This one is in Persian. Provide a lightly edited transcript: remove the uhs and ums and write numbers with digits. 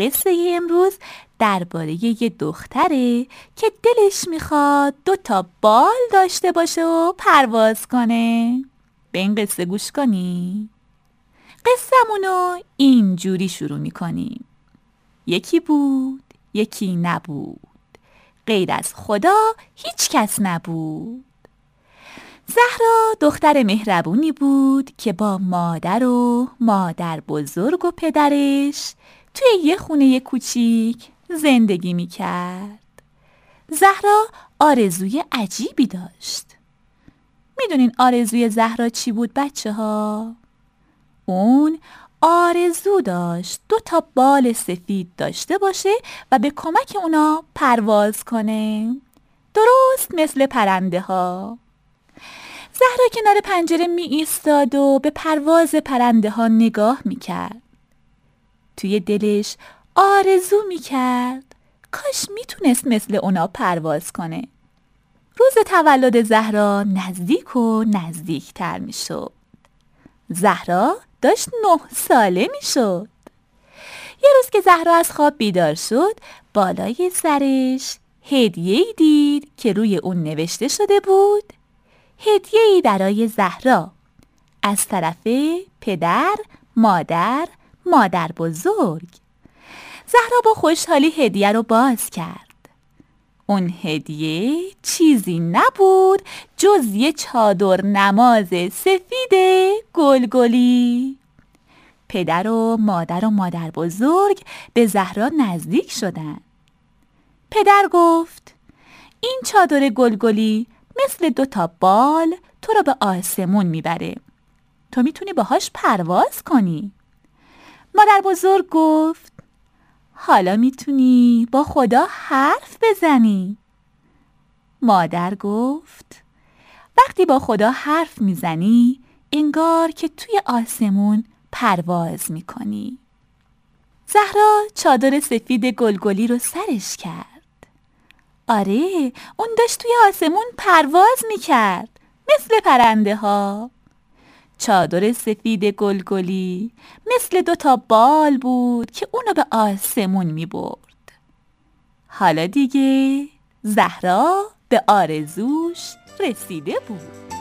قصه امروز درباره یه دختره که دلش میخواد 2 بال داشته باشه و پرواز کنه. به این قصه گوش کنی؟ قصه‌مونو اینجوری شروع میکنیم. یکی بود، یکی نبود، غیر از خدا هیچ کس نبود. زهرا دختر مهربونی بود که با مادر بزرگ و پدرش توی یه خونه کوچیک زندگی میکرد. زهرا آرزوی عجیبی داشت. میدونین آرزوی زهرا چی بود بچه ها؟ اون آرزو داشت 2 بال سفید داشته باشه و به کمک اونا پرواز کنه، درست مثل پرنده ها. زهرا کنار پنجره می ایستاد و به پرواز پرنده ها نگاه می کرد. توی دلش آرزو می کرد کاش می تونست مثل اونا پرواز کنه. روز تولد زهرا نزدیک و نزدیکتر می شد. زهرا داشت 9 ساله می شد. یه روز که زهرا از خواب بیدار شد، بالای سرش هدیه‌ای دید که روی اون نوشته شده بود: هدیه‌ای برای زهرا از طرف پدر، مادر بزرگ. زهرا با خوشحالی هدیه رو باز کرد. اون هدیه چیزی نبود جز یه چادر نماز سفید گلگلی. پدر و مادر بزرگ به زهرا نزدیک شدن. پدر گفت: این چادر گلگلی مثل 2 بال تو رو به آسمون میبره. تو میتونی باهاش پرواز کنی. مادر بزرگ گفت: حالا میتونی با خدا حرف بزنی. مادر گفت: وقتی با خدا حرف میزنی انگار که توی آسمون پرواز میکنی. زهرا چادر سفید گلگلی رو سرش کرد. آره، اون داشت توی آسمون پرواز میکرد مثل پرنده ها. چادر سفید گلگلی مثل 2 بال بود که اونو به آسمون میبرد. حالا دیگه زهرا به آرزوش رسیده بود.